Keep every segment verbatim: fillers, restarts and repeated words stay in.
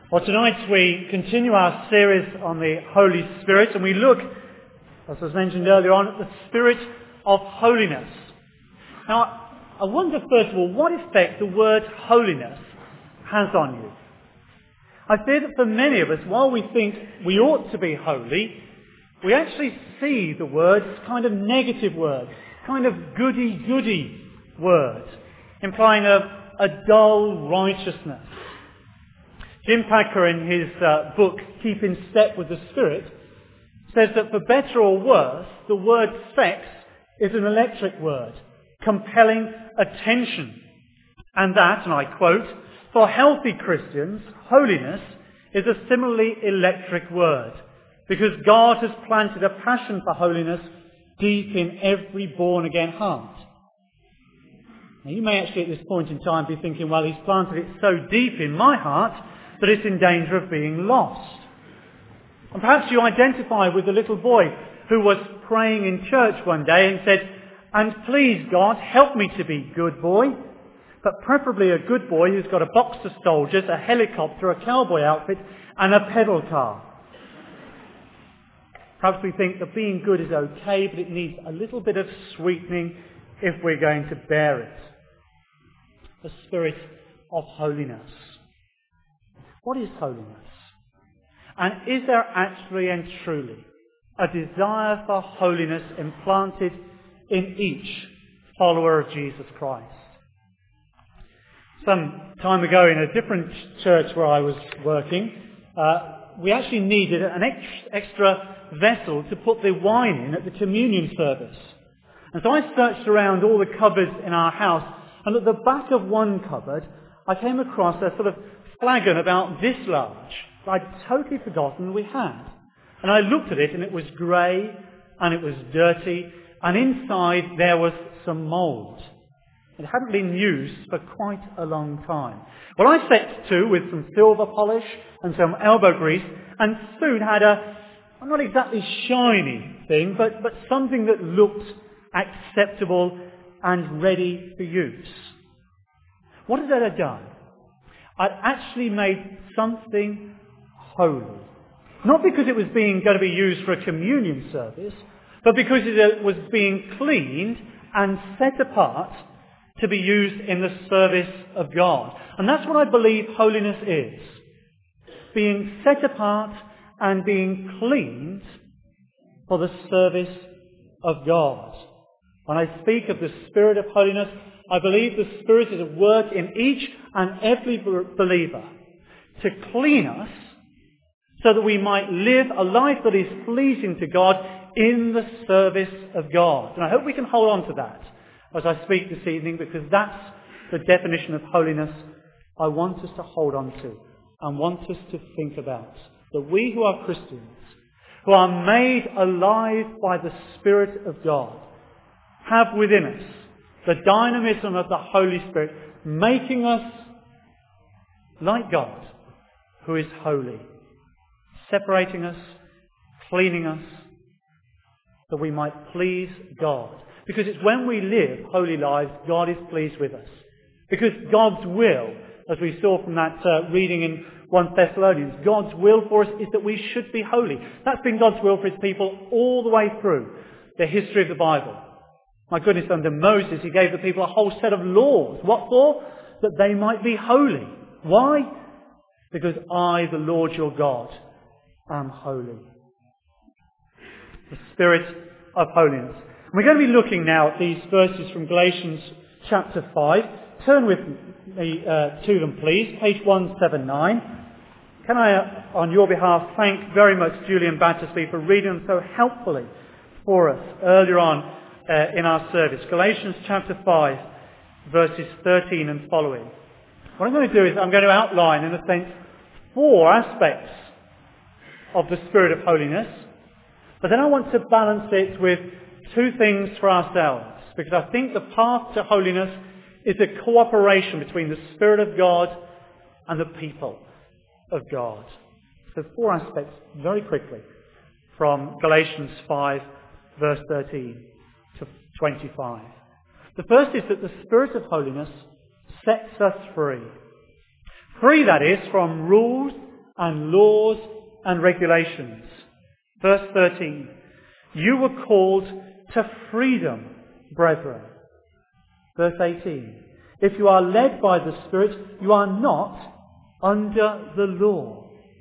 Well, tonight we continue our series on the Holy Spirit, and we look, as was mentioned earlier on, at the Spirit of holiness. Now, I wonder first of all what effect the word holiness has on you. I fear that for many of us, while we think we ought to be holy, we actually see the word as kind of negative word, kind of goody-goody word, implying a, a dull righteousness. Jim Packer, in his uh, book, Keep in Step with the Spirit, says that for better or worse, the word sex is an electric word, compelling attention. And that, and I quote, for healthy Christians, holiness is a similarly electric word, because God has planted a passion for holiness deep in every born-again heart. Now, you may actually at this point in time be thinking, well, he's planted it so deep in my heart that it's in danger of being lost. And perhaps you identify with the little boy who was praying in church one day and said, and please God, help me to be good boy, but preferably a good boy who's got a box of soldiers, a helicopter, a cowboy outfit, and a pedal car. Perhaps we think that being good is okay, but it needs a little bit of sweetening if we're going to bear it. The Spirit of holiness. What is holiness? And is there actually and truly a desire for holiness implanted in each follower of Jesus Christ? Some time ago in a different church where I was working, uh, we actually needed an ex- extra vessel to put the wine in at the communion service. And so I searched around all the cupboards in our house, and at the back of one cupboard I came across a sort of flagon about this large that I'd totally forgotten we had. And I looked at it and it was grey and it was dirty, and inside there was some mould. It hadn't been used for quite a long time. Well, I set to with some silver polish and some elbow grease, and soon had a, not exactly shiny thing, but, but something that looked acceptable and ready for use. What had I done? I'd actually made something holy. Not because it was being going to be used for a communion service, but because it was being cleaned and set apart to be used in the service of God. And that's what I believe holiness is. Being set apart and being cleaned for the service of God. When I speak of the Spirit of holiness, I believe the Spirit is at work in each and every believer to clean us so that we might live a life that is pleasing to God in the service of God. And I hope we can hold on to that as I speak this evening, because that's the definition of holiness I want us to hold on to and want us to think about. That we who are Christians, who are made alive by the Spirit of God, have within us the dynamism of the Holy Spirit, making us like God, who is holy, separating us, cleaning us, that we might please God. Because it's when we live holy lives, God is pleased with us. Because God's will, as we saw from that uh, reading in First Thessalonians, God's will for us is that we should be holy. That's been God's will for his people all the way through the history of the Bible. My goodness, under Moses, he gave the people a whole set of laws. What for? That they might be holy. Why? Because I, the Lord your God, am holy. The Spirit of holiness. And we're going to be looking now at these verses from Galatians chapter five. Turn with me uh, to them, please. Page one seventy-nine. Can I, uh, on your behalf, thank very much Julian Battersby for reading them so helpfully for us earlier on Uh, in our service. Galatians chapter five, verses thirteen and following. What I'm going to do is I'm going to outline, in a sense, four aspects of the Spirit of holiness, but then I want to balance it with two things for ourselves, because I think the path to holiness is a cooperation between the Spirit of God and the people of God. So four aspects, very quickly, from Galatians five, verse thirteen. To twenty-five. The first is that the Spirit of holiness sets us free. Free, that is, from rules and laws and regulations. Verse thirteen. You were called to freedom, brethren. Verse eighteen. If you are led by the Spirit, you are not under the law.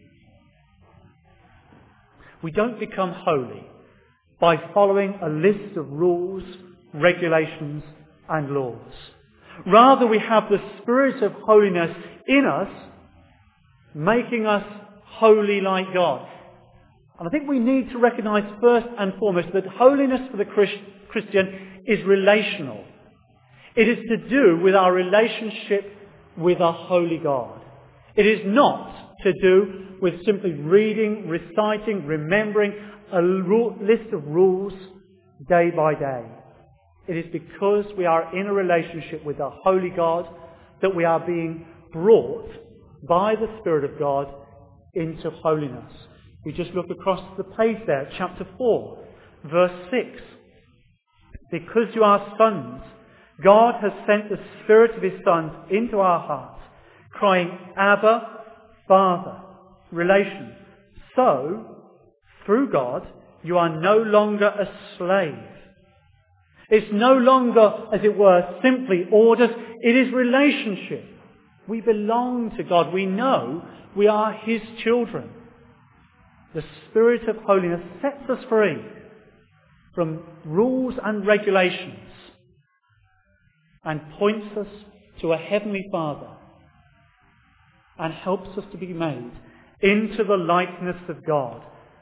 We don't become holy by following a list of rules, regulations, and laws. Rather, we have the Spirit of holiness in us, making us holy like God. And I think we need to recognise first and foremost that holiness for the Christian is relational. It is to do with our relationship with a holy God. It is not to do with simply reading, reciting, remembering a list of rules day by day. It is because we are in a relationship with a holy God that we are being brought by the Spirit of God into holiness. We just look across the page there, chapter four, verse six. Because you are sons, God has sent the Spirit of His Son into our hearts, crying, Abba, Father. Relation. So, through God, you are no longer a slave. It's no longer, as it were, simply orders. It is relationship. We belong to God. We know we are His children. The Spirit of holiness sets us free from rules and regulations and points us to a Heavenly Father and helps us to be made into the likeness of God.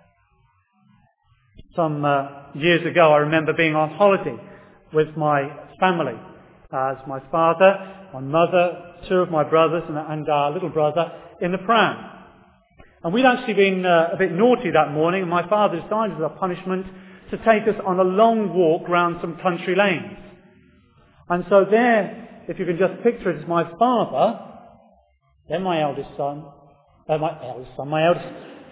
Some uh, years ago, I remember being on holiday with my family, as my father, my mother, two of my brothers and, and our little brother in the pram. And we'd actually been uh, a bit naughty that morning, and my father decided as a punishment to take us on a long walk round some country lanes. And so there, if you can just picture it, is my father, then my eldest son, uh, my eldest son, my eldest,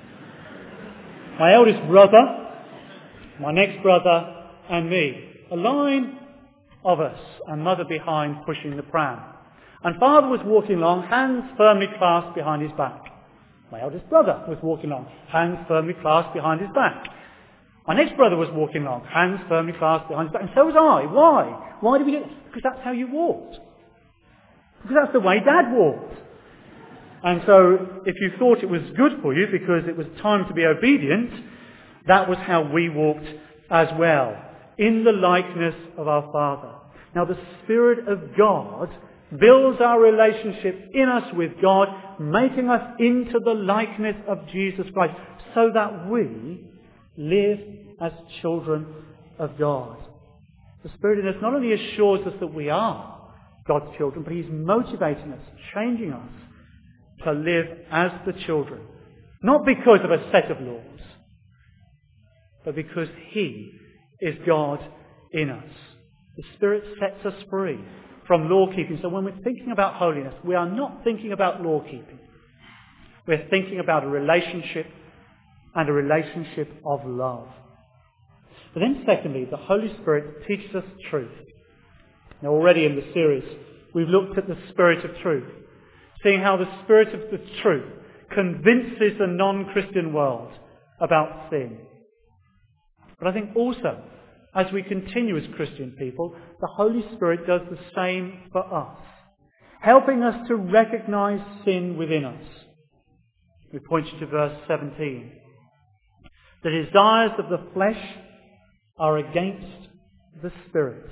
my eldest brother, my next brother, and me. A line of us, and mother behind pushing the pram. And father was walking along, hands firmly clasped behind his back. My eldest brother was walking along, hands firmly clasped behind his back. My next brother was walking along, hands firmly clasped behind his back. And so was I. Why? Why did we do it? Because that's how you walked. Because that's the way Dad walked. And so, if you thought it was good for you because it was time to be obedient, that was how we walked as well, in the likeness of our Father. Now, the Spirit of God builds our relationship in us with God, making us into the likeness of Jesus Christ, so that we live as children of God. The Spirit in us not only assures us that we are God's children, but He's motivating us, changing us to live as the children. Not because of a set of laws, but because He is God in us. The Spirit sets us free from law-keeping. So when we're thinking about holiness, we are not thinking about law-keeping. We're thinking about a relationship, and a relationship of love. But then secondly, the Holy Spirit teaches us truth. Now already in the series, we've looked at the Spirit of truth, seeing how the Spirit of the truth convinces the non-Christian world about sin. But I think also, as we continue as Christian people, the Holy Spirit does the same for us, helping us to recognize sin within us. We point you to verse seventeen. The desires of the flesh are against the Spirit.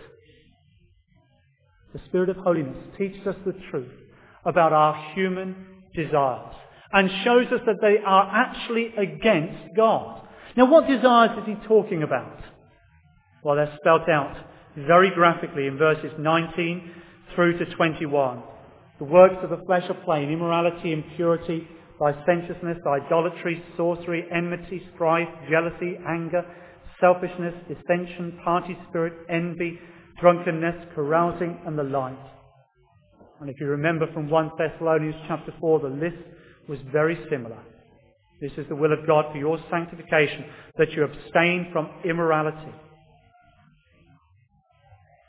The Spirit of holiness teaches us the truth about our human desires and shows us that they are actually against God. Now, what desires is he talking about? Well, they're spelt out very graphically in verses nineteen through to twenty-one. The works of the flesh are plain: immorality, impurity, licentiousness, idolatry, sorcery, enmity, strife, jealousy, anger, selfishness, dissension, party spirit, envy, drunkenness, carousing, and the like. And if you remember from First Thessalonians chapter four, the list was very similar. This is the will of God for your sanctification, that you abstain from immorality.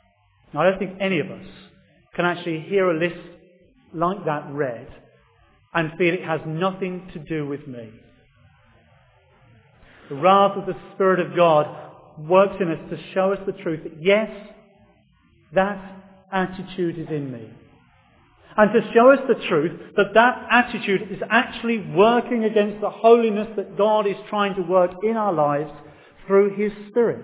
Now, I don't think any of us can actually hear a list like that read and feel it has nothing to do with me. The wrath of the Spirit of God works in us to show us the truth that yes, that attitude is in me. And to show us the truth that that attitude is actually working against the holiness that God is trying to work in our lives through His Spirit.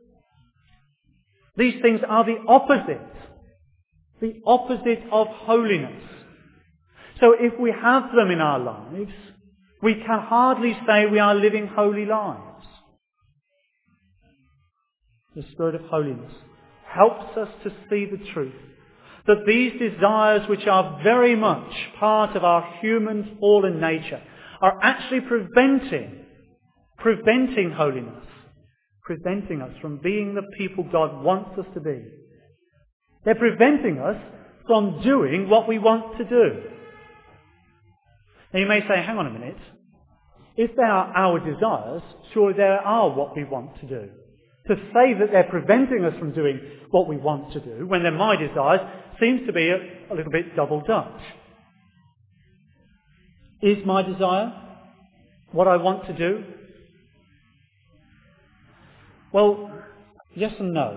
These things are the opposite. The opposite of holiness. So if we have them in our lives, we can hardly say we are living holy lives. The Spirit of holiness helps us to see the truth that these desires, which are very much part of our human fallen nature, are actually preventing, preventing holiness, preventing us from being the people God wants us to be. They're preventing us from doing what we want to do. Now you may say, hang on a minute, if they are our desires, surely they are what we want to do. To say that they're preventing us from doing what we want to do when they're my desires seems to be a, a little bit double Dutch. Is my desire what I want to do? Well, yes and no.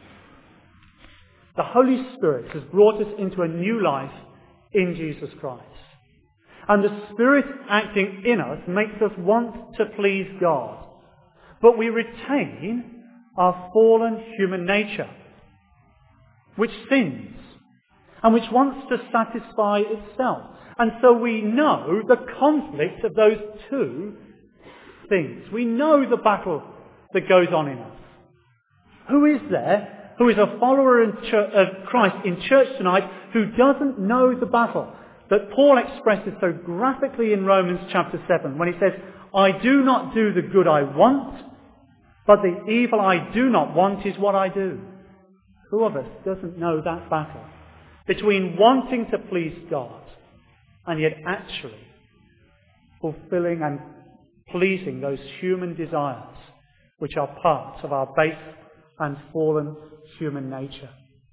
The Holy Spirit has brought us into a new life in Jesus Christ. And the Spirit acting in us makes us want to please God. But we retain our fallen human nature, which sins and which wants to satisfy itself. And so we know the conflict of those two things. We know the battle that goes on in us. Who is there who is a follower of Christ in church tonight who doesn't know the battle that Paul expresses so graphically in Romans chapter seven when he says, I do not do the good I want, but the evil I do not want is what I do. Who of us doesn't know that battle between wanting to please God and yet actually fulfilling and pleasing those human desires which are part of our base and fallen human nature?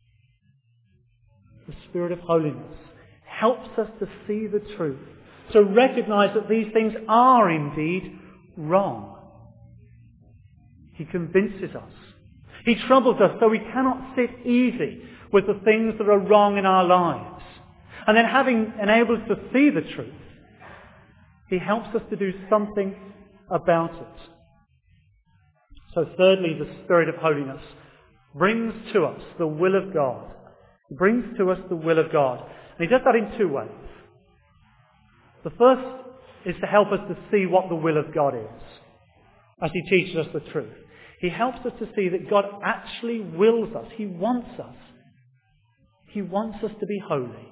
The Spirit of holiness helps us to see the truth, to recognize that these things are indeed wrong. He convinces us. He troubles us so we cannot sit easy with the things that are wrong in our lives. And then having enabled us to see the truth, He helps us to do something about it. So thirdly, the Spirit of holiness brings to us the will of God. He brings to us the will of God. And He does that in two ways. The first is to help us to see what the will of God is, as He teaches us the truth. He helps us to see that God actually wills us. He wants us. He wants us to be holy.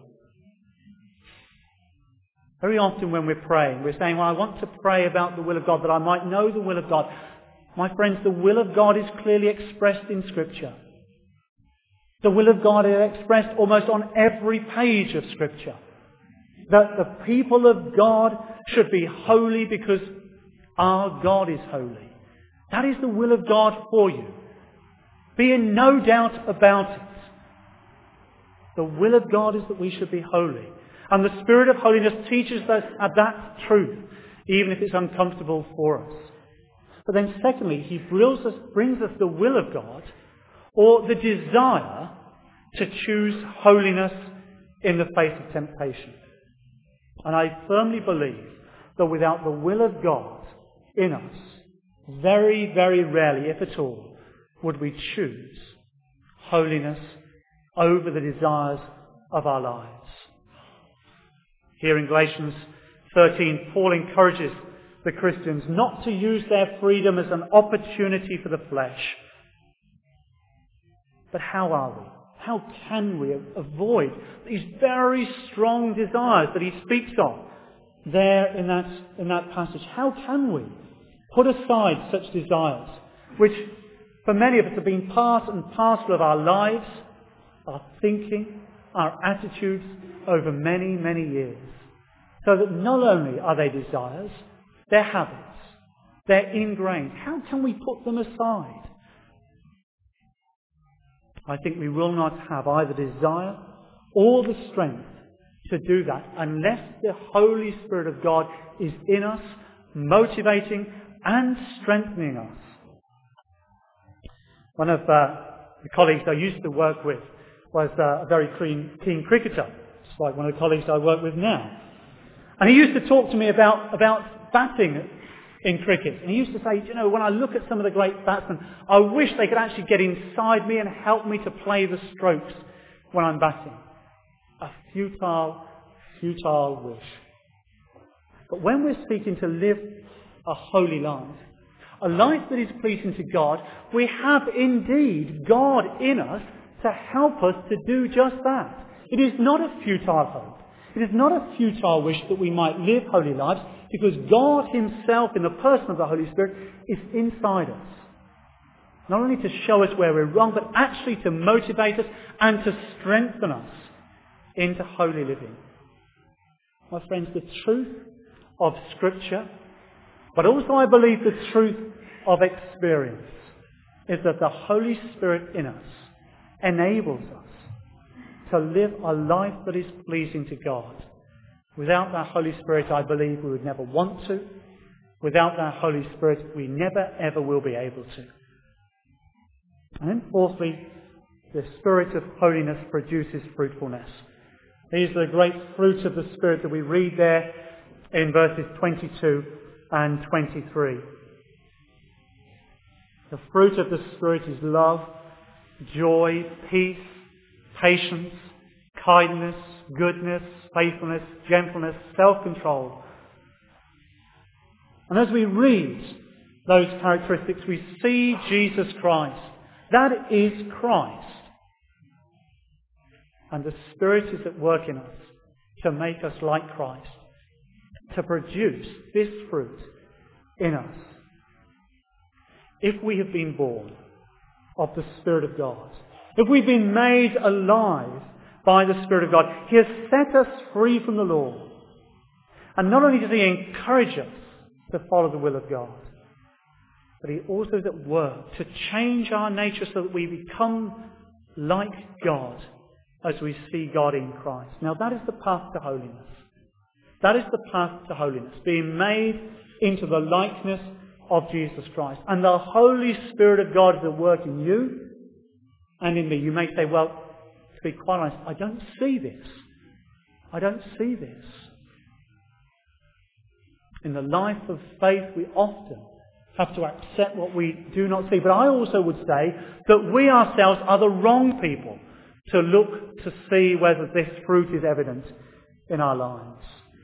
Very often when we're praying, we're saying, well, I want to pray about the will of God, that I might know the will of God. My friends, the will of God is clearly expressed in Scripture. The will of God is expressed almost on every page of Scripture. That the people of God should be holy because our God is holy. That is the will of God for you. Be in no doubt about it. The will of God is that we should be holy. And the Spirit of holiness teaches us that truth, even if it's uncomfortable for us. But then secondly, He brings us, brings us the will of God, or the desire to choose holiness in the face of temptation. And I firmly believe that without the will of God in us, very, very rarely, if at all, would we choose holiness over the desires of our lives. Here in Galatians thirteen, Paul encourages the Christians not to use their freedom as an opportunity for the flesh. But how are we? How can we avoid these very strong desires that he speaks of there in that, in that passage? How can we put aside such desires, which for many of us have been part and parcel of our lives, our thinking, our attitudes over many, many years? So that not only are they desires, they're habits, they're ingrained. How can we put them aside? I think we will not have either desire or the strength to do that unless the Holy Spirit of God is in us, motivating and strengthening us. One of uh, the colleagues I used to work with was uh, a very keen, keen cricketer, just like one of the colleagues I work with now. And he used to talk to me about, about batting in cricket. And he used to say, you know, when I look at some of the great batsmen, I wish they could actually get inside me and help me to play the strokes when I'm batting. A futile, futile wish. But when we're seeking to live a holy life, a life that is pleasing to God, we have indeed God in us to help us to do just that. It is not a futile hope. It is not a futile wish that we might live holy lives, because God himself, in the person of the Holy Spirit, is inside us. Not only to show us where we're wrong, but actually to motivate us and to strengthen us into holy living. My friends, the truth of Scripture, but also I believe the truth of experience, is that the Holy Spirit in us enables us to live a life that is pleasing to God. Without that Holy Spirit, I believe we would never want to. Without that Holy Spirit, we never ever will be able to. And then fourthly, the Spirit of holiness produces fruitfulness. These are the great fruits of the Spirit that we read there in verses twenty-two and twenty-three. The fruit of the Spirit is love, joy, peace, patience, kindness, goodness, faithfulness, gentleness, self-control. And as we read those characteristics, we see Jesus Christ. That is Christ. And the Spirit is at work in us to make us like Christ, to produce this fruit in us. If we have been born of the Spirit of God, if we've been made alive by the Spirit of God, he has set us free from the law. And not only does he encourage us to follow the will of God, but he also is at work to change our nature so that we become like God as we see God in Christ. Now that is the path to holiness. That is the path to holiness, being made into the likeness of Jesus Christ. And the Holy Spirit of God is at work in you and in me. You may say, well, to be quite honest, I don't see this. I don't see this. In the life of faith, we often have to accept what we do not see. But I also would say that we ourselves are the wrong people to look to see whether this fruit is evident in our lives.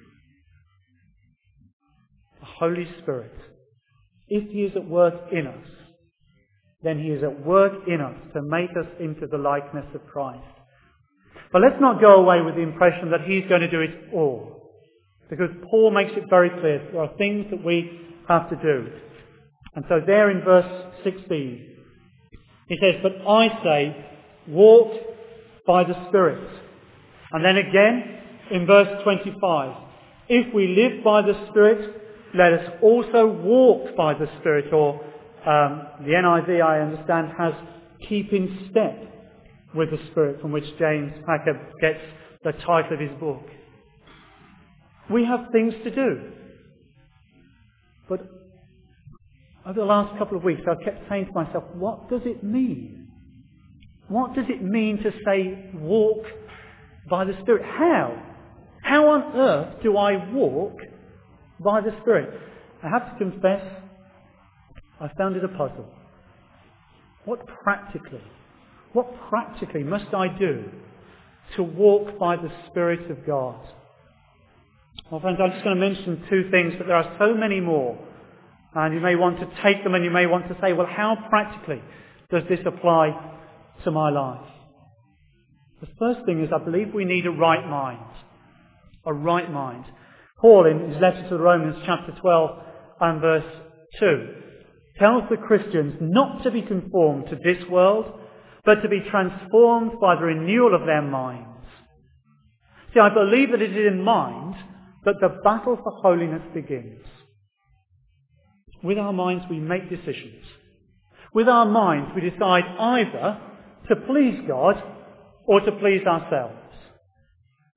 The Holy Spirit, if he is at work in us, then he is at work in us to make us into the likeness of Christ. But let's not go away with the impression that he's going to do it all. Because Paul makes it very clear there are things that we have to do. And so there in verse sixteen, he says, but I say, walk by the Spirit. And then again in verse twenty-five, if we live by the Spirit, let us also walk by the Spirit. Or um, the N I V, I understand, has keep in step with the Spirit, from which James Packer gets the title of his book. We have things to do. But over the last couple of weeks, I kept saying to myself, what does it mean? What does it mean to say, walk by the Spirit? How? How on earth do I walk by the Spirit? I have to confess, I found it a puzzle. What practically, what practically must I do to walk by the Spirit of God? Well, friends, I'm just going to mention two things, but there are so many more. And you may want to take them and you may want to say, well, how practically does this apply to my life? The first thing is I believe we need a right mind. A right mind. Paul, in his letter to the Romans, chapter twelve and verse two, tells the Christians not to be conformed to this world, but to be transformed by the renewal of their minds. See, I believe that it is in mind that the battle for holiness begins. With our minds we make decisions. With our minds we decide either to please God or to please ourselves.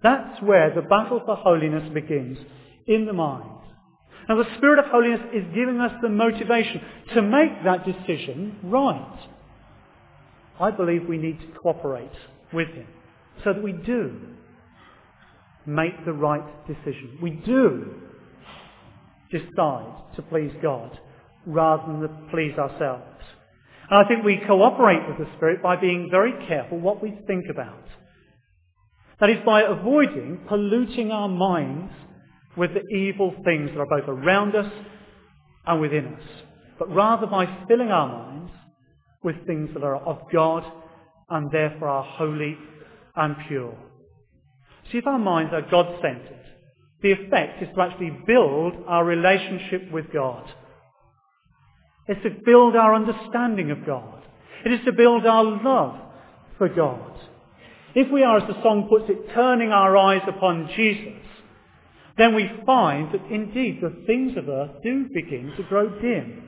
That's where the battle for holiness begins, in the mind. Now the Spirit of holiness is giving us the motivation to make that decision right. I believe we need to cooperate with Him so that we do make the right decision. We do decide to please God rather than to please ourselves. And I think we cooperate with the Spirit by being very careful what we think about. That is, by avoiding polluting our minds with the evil things that are both around us and within us, but rather by filling our minds with things that are of God and therefore are holy and pure. See, if our minds are God-centred, the effect is to actually build our relationship with God. It's to build our understanding of God. It is to build our love for God. If we are, as the song puts it, turning our eyes upon Jesus, then we find that indeed the things of earth do begin to grow dim.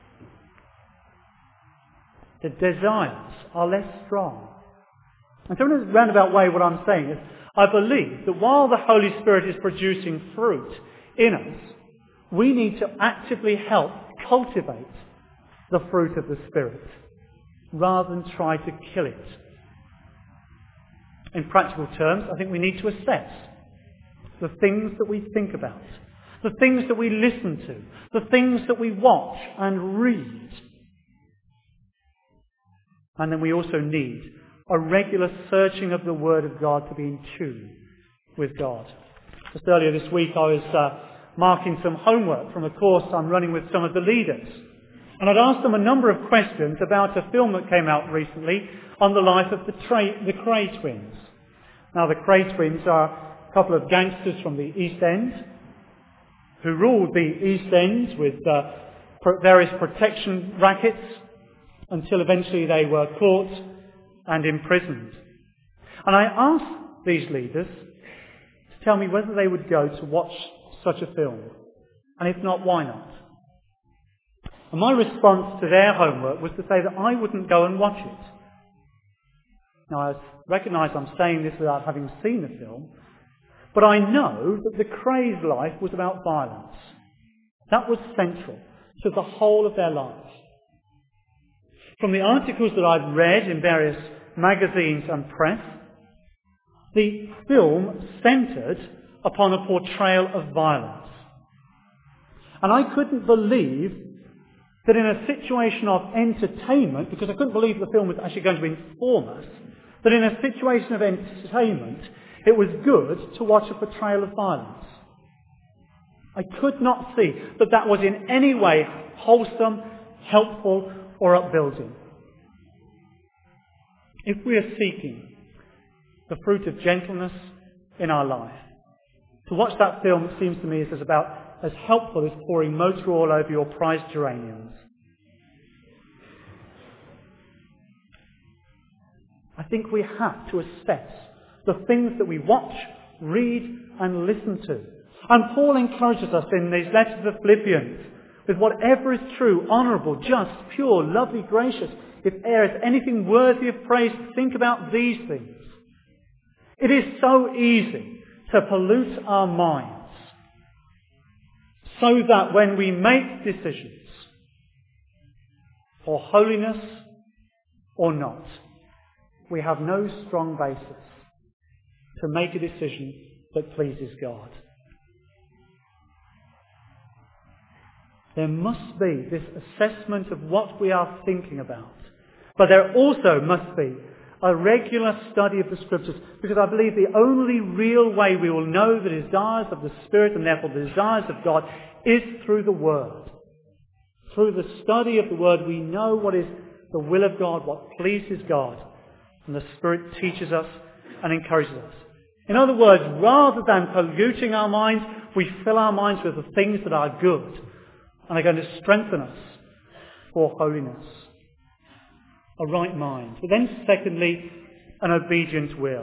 The desires are less strong. And so in a roundabout way, what I'm saying is, I believe that while the Holy Spirit is producing fruit in us, we need to actively help cultivate the fruit of the Spirit rather than try to kill it. In practical terms, I think we need to assess the things that we think about, the things that we listen to, the things that we watch and read. And then we also need a regular searching of the Word of God to be in tune with God. Just earlier this week I was uh, marking some homework from a course I'm running with some of the leaders. And I'd asked them a number of questions about a film that came out recently on the life of the, Tra- the Kray twins. Now the Kray twins are a couple of gangsters from the East End who ruled the East End with uh, pro- various protection rackets until eventually they were caught and imprisoned. And I asked these leaders to tell me whether they would go to watch such a film. And if not, why not? And my response to their homework was to say that I wouldn't go and watch it. Now I recognise I'm saying this without having seen the film, but I know that the Kray's life was about violence. That was central to the whole of their lives. From the articles that I've read in various magazines and press, the film centred upon a portrayal of violence. And I couldn't believe that in a situation of entertainment, because I couldn't believe the film was actually going to inform us, that in a situation of entertainment, it was good to watch a portrayal of violence. I could not see that that was in any way wholesome, helpful, or upbuilding. If we are seeking the fruit of gentleness in our life, to watch that film, it seems to me, is as about as helpful as pouring motor oil over your prized geraniums. I think we have to assess the things that we watch, read and listen to. And Paul encourages us in these letters of Philippians with whatever is true, honourable, just, pure, lovely, gracious, if there is anything worthy of praise, think about these things. It is so easy to pollute our minds so that when we make decisions for holiness or not, we have no strong basis to make a decision that pleases God. There must be this assessment of what we are thinking about. But there also must be a regular study of the Scriptures, because I believe the only real way we will know the desires of the Spirit and therefore the desires of God is through the Word. Through the study of the Word we know what is the will of God, what pleases God, and the Spirit teaches us and encourages us. In other words, rather than polluting our minds, we fill our minds with the things that are good and are going to strengthen us for holiness. A right mind. But then secondly, an obedient will.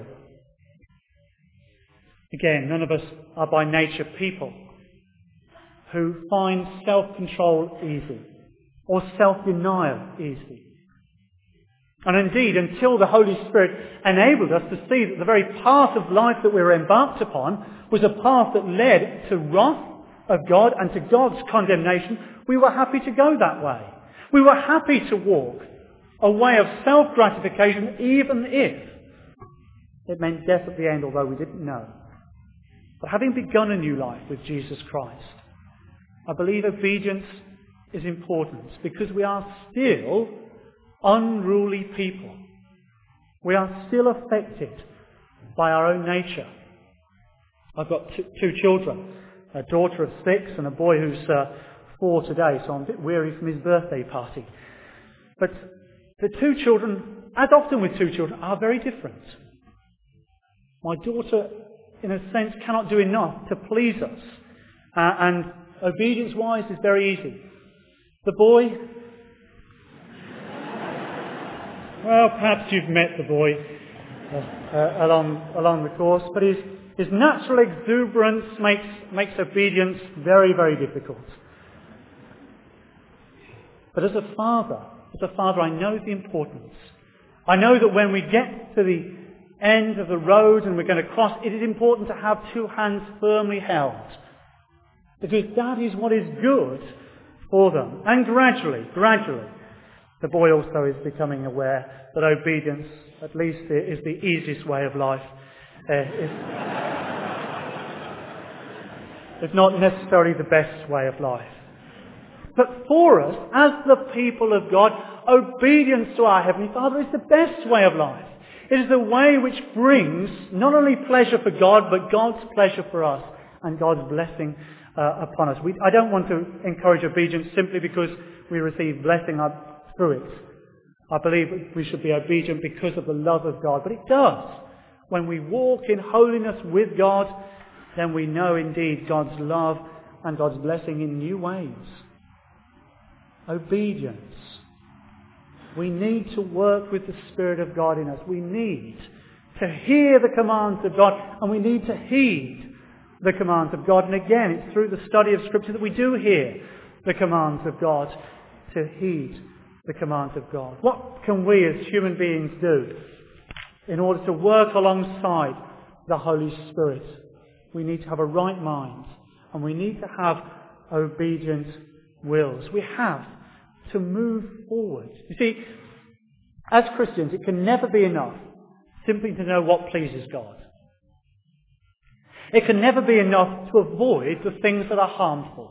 Again, none of us are by nature people who find self-control easy or self-denial easy. And indeed, until the Holy Spirit enabled us to see that the very path of life that we were embarked upon was a path that led to wrath of God and to God's condemnation, we were happy to go that way. We were happy to walk a way of self-gratification, even if it meant death at the end, although we didn't know. But having begun a new life with Jesus Christ, I believe obedience is important because we are still unruly people. We are still affected by our own nature. I've got t- two children, a daughter of six and a boy who's uh, four today, so I'm a bit weary from his birthday party. But the two children, as often with two children, are very different. My daughter, in a sense, cannot do enough to please us. Uh, and obedience-wise is very easy. The boy, well, perhaps you've met the boy uh, uh, along along the course, but his, his natural exuberance makes, makes obedience very, very difficult. But as a father, as a father, I know the importance. I know that when we get to the end of the road and we're going to cross, it is important to have two hands firmly held. Because that is what is good for them. And gradually, gradually, the boy also is becoming aware that obedience, at least, is the easiest way of life. Uh, it's, it's not necessarily the best way of life. But for us, as the people of God, obedience to our Heavenly Father is the best way of life. It is the way which brings not only pleasure for God, but God's pleasure for us and God's blessing uh, upon us. We, I don't want to encourage obedience simply because we receive blessing through it. I believe we should be obedient because of the love of God. But it does. When we walk in holiness with God, then we know indeed God's love and God's blessing in new ways. Obedience. We need to work with the Spirit of God in us. We need to hear the commands of God, and we need to heed the commands of God. And again, it's through the study of Scripture that we do hear the commands of God, to heed the commands of God. What can we as human beings do in order to work alongside the Holy Spirit? We need to have a right mind, and we need to have obedient wills. We have to move forward. You see, as Christians, it can never be enough simply to know what pleases God. It can never be enough to avoid the things that are harmful.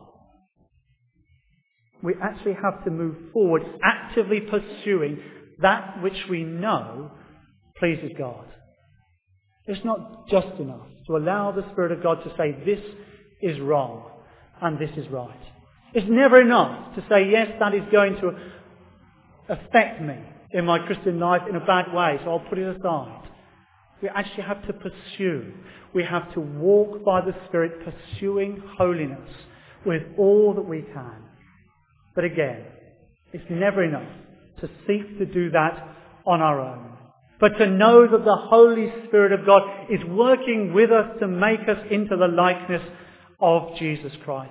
We actually have to move forward, actively pursuing that which we know pleases God. It's not just enough to allow the Spirit of God to say, this is wrong and this is right. It's never enough to say, yes, that is going to affect me in my Christian life in a bad way, so I'll put it aside. We actually have to pursue. We have to walk by the Spirit, pursuing holiness with all that we can. But again, it's never enough to seek to do that on our own. But to know that the Holy Spirit of God is working with us to make us into the likeness of Jesus Christ.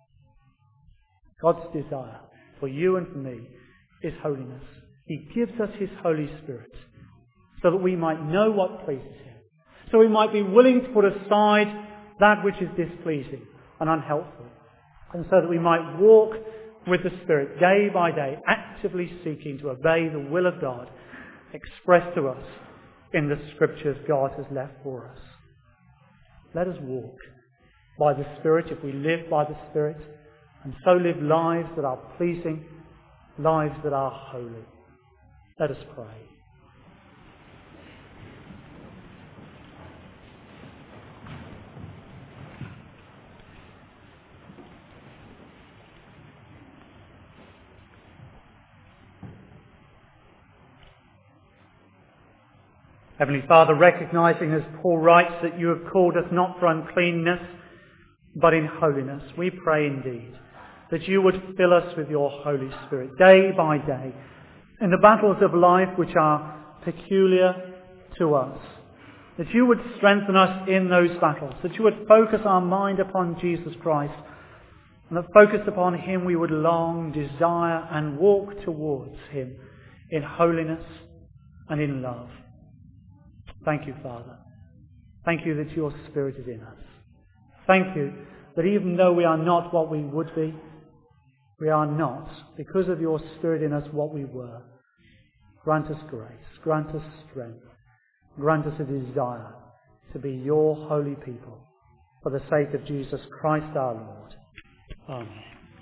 God's desire for you and for me is holiness. He gives us His Holy Spirit so that we might know what pleases Him. So we might be willing to put aside that which is displeasing and unhelpful. And so that we might walk with the Spirit day by day, actively seeking to obey the will of God expressed to us in the Scriptures God has left for us. Let us walk by the Spirit if we live by the Spirit, and so live lives that are pleasing, lives that are holy. Let us pray. Heavenly Father, recognizing as Paul writes that you have called us not for uncleanness, but in holiness, we pray indeed that you would fill us with your Holy Spirit day by day in the battles of life which are peculiar to us. That you would strengthen us in those battles, that you would focus our mind upon Jesus Christ, and that focused upon Him we would long, desire and walk towards Him in holiness and in love. Thank you, Father. Thank you that your Spirit is in us. Thank you that even though we are not what we would be, we are not, because of your Spirit in us, what we were. Grant us grace. Grant us strength. Grant us a desire to be your holy people for the sake of Jesus Christ our Lord. Amen.